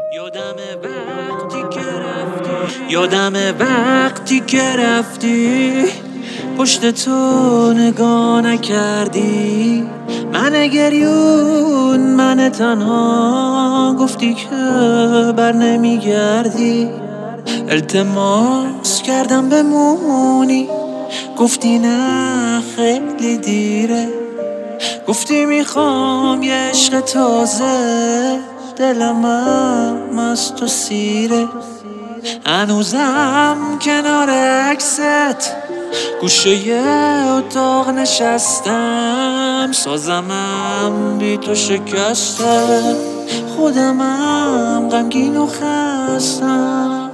یادم وقتی که رفتی پشت تو نگاه نکردی، من گریون من تنها، گفتی که بر نمیگردی. التماس کردم بمونی، گفتی نه خیلی دیره. گفتی میخوام یه عشق تازه، دلم هم از تو سیره. هنوزم کنار عکست گوشه یه اتاق نشستم، سازمم بی تو شکسته، خودمم غمگین و خستم.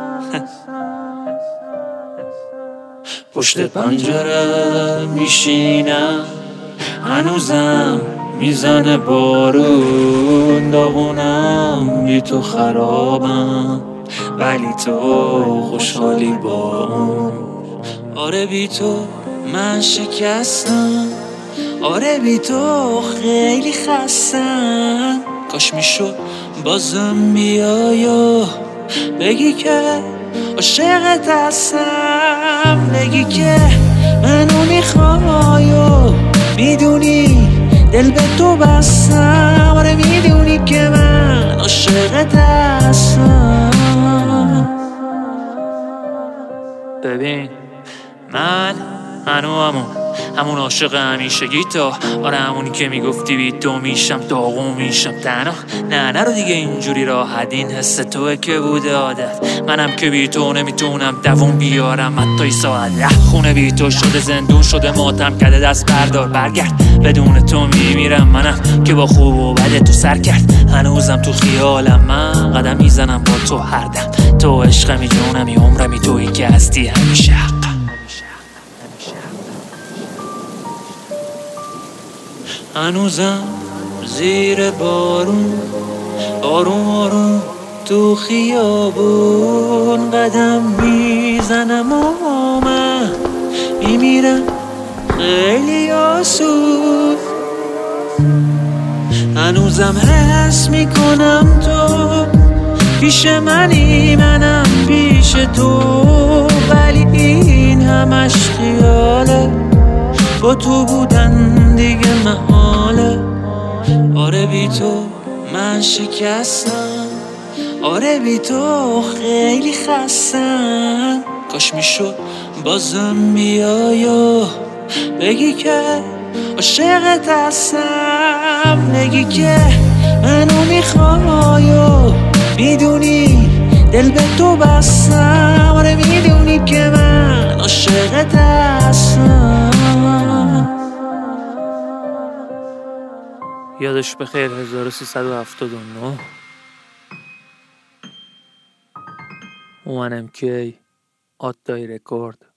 پشت پنجره میشینم، هنوزم میزنه بارون، داغونم بی تو خرابم، ولی تو خوشحالی با اون. آره بی تو من شکستم، آره بی تو خیلی خستم. کاش میشد بازم بیای و بگی که عاشقت هستم، بگی که منو میخوای و میدونی دل به تو بستم. آره میدونی که من عاشقت هستم. ببین منو همون عاشق همیشگی تا، آره همونی که میگفتی بی تو میشم داغون میشم تنها. نه رو دیگه اینجوری راحت، این حس توه که بوده عادت. منم که بی تو نمیتونم دووم بیارم حتی ساعت. خونه بی تو شده زندون، شده ماتم کرده دست بردار برگرد. بدون تو میمیرم منم که با خوب و بد تو سر کرد. هنوزم تو خیالم من قدم میزنم با تو هر دم. تو عشقمی جونمی عمرمی، تویی که هستی همیشه حق. هنوزم زیر بارون آروم آروم تو خیابون قدم میزنم و من میمیرم خیلی آسون. هنوزم حس میکنم تو پیش منی، منم پیش تو، ولی این همش خیاله، با تو بودن دیگه محاله. آره بی تو من شکستم، آره بی تو خیلی خستم. کاش میشد بازم بیای و بگی که عاشقت هستم، بگی که منو میخوای و میدونی دل به تو بستم. آره میدونی که من عاشقت هستم. یادش بخیر 1379 ONMK آددای رکورد.